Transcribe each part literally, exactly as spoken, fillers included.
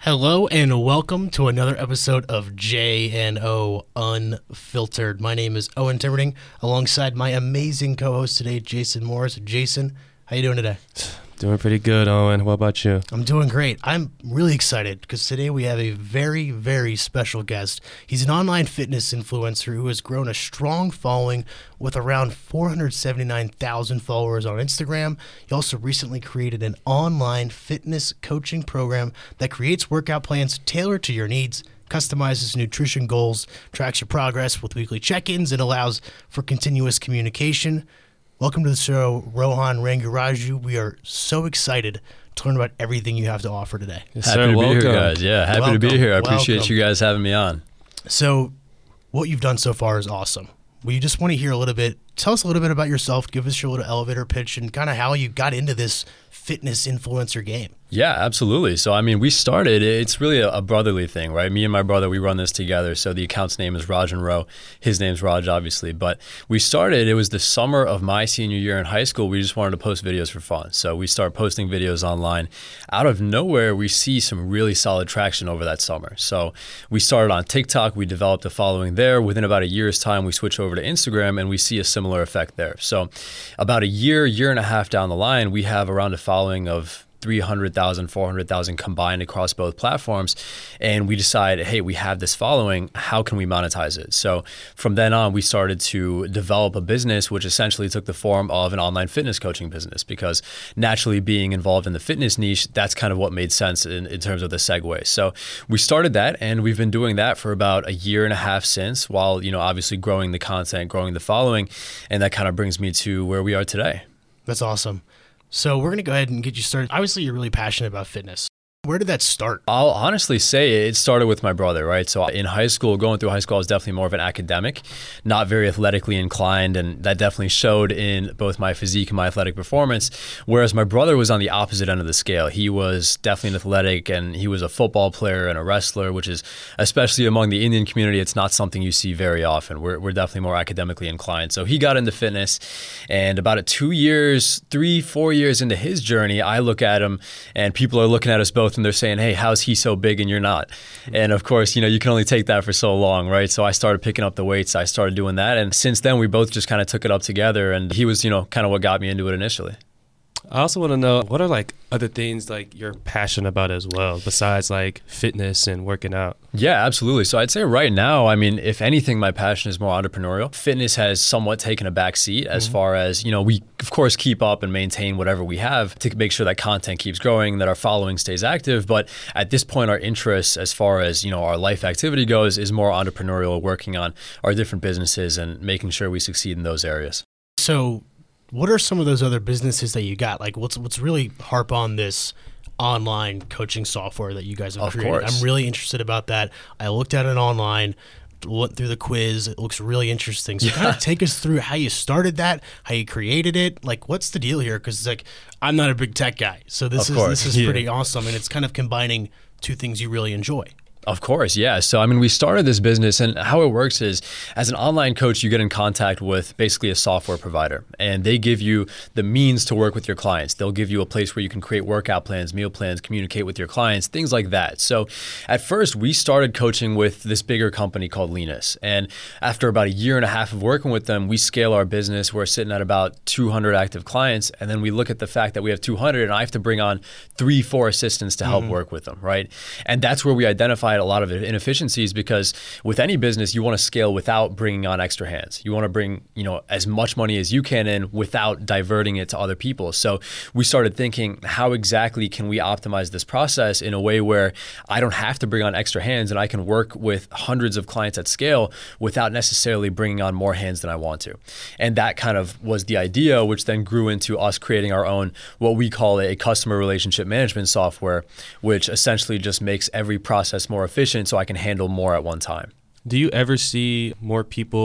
Hello and welcome to another episode of J and O Unfiltered. My name is Owen Timmerding, alongside my amazing co-host today, Jason Morris. Jason, how you doing today? Doing pretty good, Owen. What about you? I'm doing great. I'm really excited because today we have a very, very special guest. He's an online fitness influencer who has grown a strong following with around four hundred seventy-nine thousand followers on Instagram. He also recently created an online fitness coaching program that creates workout plans tailored to your needs, customizes nutrition goals, tracks your progress with weekly check-ins, and allows for continuous communication. Welcome to the show, Rohan Rangiraju. We are so excited to learn about everything you have to offer today. Yes, happy sir, to welcome. be here, guys. Yeah, happy welcome. to be here. I appreciate welcome. you guys having me on. So what you've done so far is awesome. We just want to hear a little bit. Tell us a little bit about yourself. Give us your little elevator pitch and kind of how you got into this fitness influencer game. Yeah, absolutely. So, I mean, we started, it's really a, a brotherly thing, right? Me and my brother, we run this together. So the account's name is Raj and Ro. His name's Raj, obviously. But we started, it was the summer of my senior year in high school. We just wanted to post videos for fun. So we start posting videos online. Out of nowhere, we see some really solid traction over that summer. So we started on TikTok. We developed a following there. Within about a year's time, we switch over to Instagram and we see a similar effect there. So about a year, year and a half down the line, we have around a following of three hundred thousand, four hundred thousand combined across both platforms. And we decide, hey, we have this following, how can we monetize it? So from then on, we started to develop a business, which essentially took the form of an online fitness coaching business, because naturally being involved in the fitness niche, that's kind of what made sense in, in terms of the segue. So we started that, and we've been doing that for about a year and a half since, while, you know, obviously growing the content, growing the following. And that kind of brings me to where we are today. That's awesome. So we're going to go ahead and get you started. Obviously, you're really passionate about fitness. Where did that start? I'll honestly say it started with my brother, right? So in high school, going through high school, I was definitely more of an academic, not very athletically inclined, and that definitely showed in both my physique and my athletic performance, whereas my brother was on the opposite end of the scale. He was definitely an athletic, and he was a football player and a wrestler, which is, especially among the Indian community, it's not something you see very often. We're, we're definitely more academically inclined. So he got into fitness, and about a two years, three, four years into his journey, I look at him, and people are looking at us both and they're saying, hey, how's he so big and you're not? And of course, you know, you can only take that for so long, right? So I started picking up the weights. I started doing that. And since then, we both just kind of took it up together. And he was, you know, kind of what got me into it initially. I also want to know, what are like other things like you're passionate about as well, besides like fitness and working out? Yeah, absolutely. So I'd say right now, I mean, if anything, my passion is more entrepreneurial. Fitness has somewhat taken a back seat as mm-hmm. far as, you know, we of course keep up and maintain whatever we have to make sure that content keeps growing, that our following stays active. But at this point, our interests as far as, you know, our life activity goes is more entrepreneurial, working on our different businesses and making sure we succeed in those areas. So what are some of those other businesses that you got? Like, what's what's really harp on this online coaching software that you guys have of created? Course. I'm really interested about that. I looked at it online, went through the quiz. It looks really interesting. So yeah. kind of take us through how you started that, how you created it. Like, what's the deal here? Because like, I'm not a big tech guy, so this of is course. this is yeah. pretty awesome, and it's kind of combining two things you really enjoy. Of course, yeah. So, I mean, we started this business, and how it works is, as an online coach, you get in contact with basically a software provider, and they give you the means to work with your clients. They'll give you a place where you can create workout plans, meal plans, communicate with your clients, things like that. So at first, we started coaching with this bigger company called Linus, and after about a year and a half of working with them, we scale our business. We're sitting at about two hundred active clients, and then we look at the fact that we have two hundred, and I have to bring on three, four assistants to help mm-hmm. work with them, right? And that's where we identify a lot of inefficiencies, because with any business, you want to scale without bringing on extra hands. You want to bring, you know, as much money as you can in without diverting it to other people. So we started thinking, how exactly can we optimize this process in a way where I don't have to bring on extra hands and I can work with hundreds of clients at scale without necessarily bringing on more hands than I want to. And that kind of was the idea, which then grew into us creating our own, what we call a customer relationship management software, which essentially just makes every process more efficient so I can handle more at one time. Do you ever see more people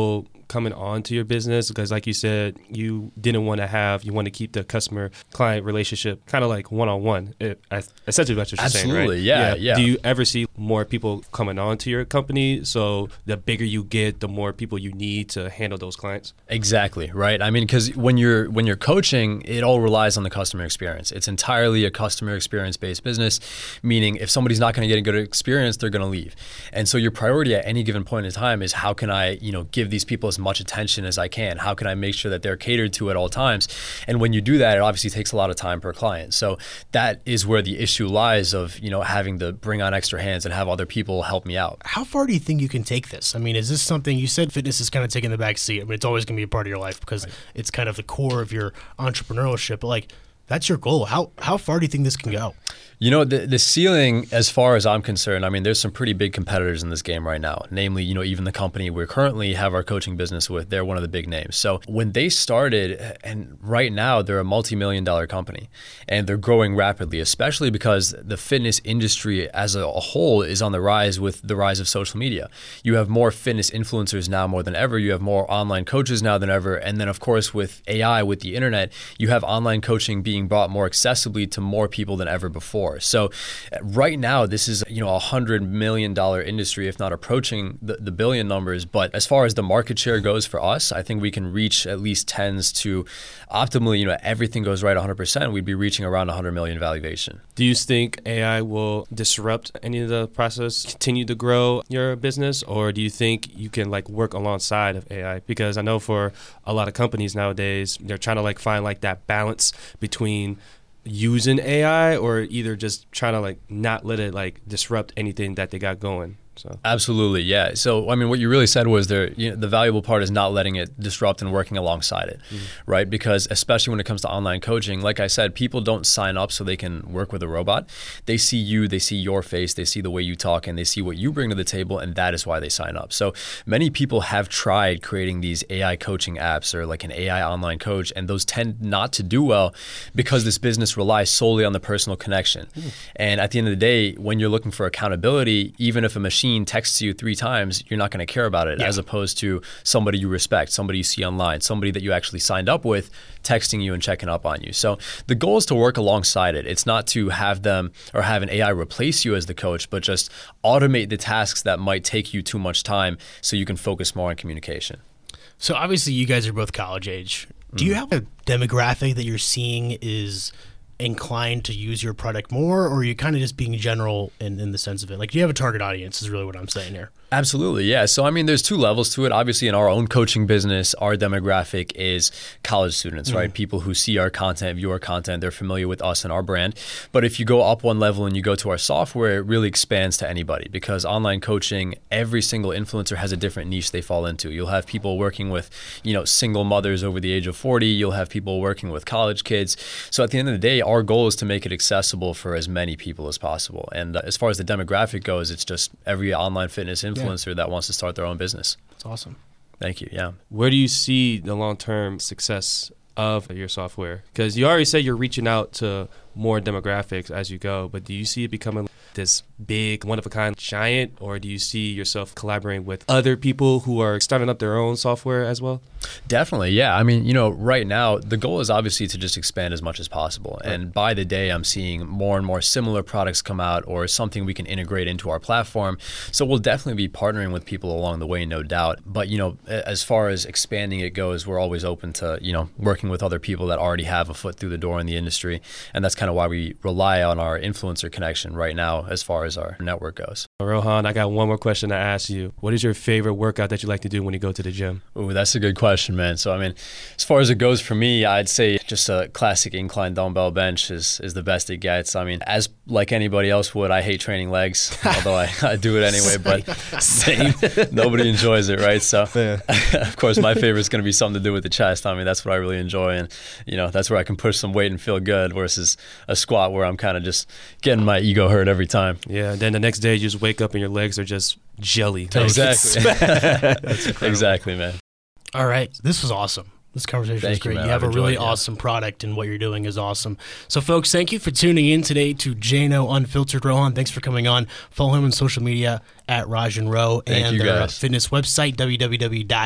coming on to your business? Because like you said, you didn't want to have, you want to keep the customer client relationship kind of like one-on-one. It, essentially what you're saying, right? Absolutely, yeah, yeah. Do you ever see more people coming on to your company? So the bigger you get, the more people you need to handle those clients? Exactly, right? I mean, because when you're when you're coaching, it all relies on the customer experience. It's entirely a customer experience-based business, meaning if somebody's not going to get a good experience, they're going to leave. And so your priority at any given point in time is how can I, you know, give these people as much attention as I can? How can I make sure that they're catered to at all times? And when you do that, it obviously takes a lot of time per client. So that is where the issue lies of, you know, having to bring on extra hands and have other people help me out. How far do you think you can take this? I mean, is this something, you said fitness is kind of taking the back seat. I mean, it's always going to be a part of your life because right. it's kind of the core of your entrepreneurship. But like, that's your goal. How how far do you think this can go? You know, the, the ceiling, as far as I'm concerned, I mean, there's some pretty big competitors in this game right now. Namely, you know, even the company we currently have our coaching business with, they're one of the big names. So when they started, and right now they're a multi-million dollar company, and they're growing rapidly, especially because the fitness industry as a whole is on the rise with the rise of social media. You have more fitness influencers now more than ever. You have more online coaches now than ever. And then, of course, with A I, with the internet, you have online coaching being brought more accessibly to more people than ever before. So right now, this is, you know, a hundred million dollar industry, if not approaching the, the billion numbers. But as far as the market share goes for us, I think we can reach at least tens to optimally, you know, everything goes right one hundred percent. We'd be reaching around one hundred million valuation. Do you think A I will disrupt any of the process, continue to grow your business? Or do you think you can like work alongside of A I? Because I know for a lot of companies nowadays, they're trying to like find like that balance between using A I or either just trying to like not let it like disrupt anything that they got going. So absolutely, yeah. So I mean, what you really said was there. You know, the valuable part is not letting it disrupt and working alongside it, mm. right? Because especially when it comes to online coaching, like I said, people don't sign up so they can work with a robot. They see you, they see your face, they see the way you talk, and they see what you bring to the table, and that is why they sign up. So many people have tried creating these A I coaching apps or like an A I online coach, and those tend not to do well because this business relies solely on the personal connection. Mm. And at the end of the day, when you're looking for accountability, even if a machine texts you three times, you're not going to care about it, yeah. as opposed to somebody you respect, somebody you see online, somebody that you actually signed up with texting you and checking up on you. So the goal is to work alongside it. It's not to have them or have an A I replace you as the coach, but just automate the tasks that might take you too much time so you can focus more on communication. So obviously you guys are both college age. Do you have a demographic that you're seeing is inclined to use your product more, or are you kind of just being general in, in the sense of it? Like, do you have a target audience is really what I'm saying here? Absolutely, yeah. So, I mean, there's two levels to it. Obviously, in our own coaching business, our demographic is college students, mm-hmm. right? People who see our content, view our content, they're familiar with us and our brand. But if you go up one level and you go to our software, it really expands to anybody, because online coaching, every single influencer has a different niche they fall into. You'll have people working with, you know, single mothers over the age of forty. You'll have people working with college kids. So at the end of the day, our goal is to make it accessible for as many people as possible. And uh, as far as the demographic goes, it's just every online fitness influencer influencer that wants to start their own business. That's awesome. Thank you. Yeah. Where do you see the long-term success of your software? Because you already said you're reaching out to more demographics as you go, but do you see it becoming this big, one-of-a-kind giant, or do you see yourself collaborating with other people who are starting up their own software as well? Definitely, yeah. I mean, you know, right now, the goal is obviously to just expand as much as possible. Right. And by the day, I'm seeing more and more similar products come out or something we can integrate into our platform. So we'll definitely be partnering with people along the way, no doubt. But, you know, as far as expanding it goes, we're always open to, you know, working with other people that already have a foot through the door in the industry. And that's kind of why we rely on our influencer connection right now as far as our network goes. Rohan, I got one more question to ask you. What is your favorite workout that you like to do when you go to the gym? Ooh, that's a good question, man. So, I mean, as far as it goes for me, I'd say just a classic incline dumbbell bench is, is the best it gets. I mean, as like anybody else would, I hate training legs, although I, I do it anyway, but same. Nobody enjoys it, right? So, yeah. Of course, my favorite is going to be something to do with the chest. I mean, that's what I really enjoy. And, you know, that's where I can push some weight and feel good versus a squat where I'm kind of just getting my ego hurt every time. Yeah, then the next day you just wake up and your legs are just jelly. Exactly. That's exactly, man. All right. This was awesome. This conversation Thank is great. You, you have I've a really it, yeah. awesome product, and what you're doing is awesome. So, folks, thank you for tuning in today to Jano Unfiltered. Rohan, thanks for coming on. Follow him on social media at Rajan Rowe Thank and you their guys. fitness website, w w w dot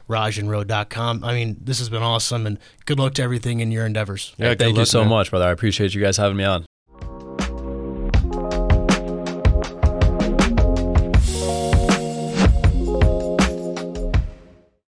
raj and road dot com. I mean, this has been awesome, and good luck to everything in your endeavors. Yeah, Hey, good thank you luck, so man. much, brother. I appreciate you guys having me on.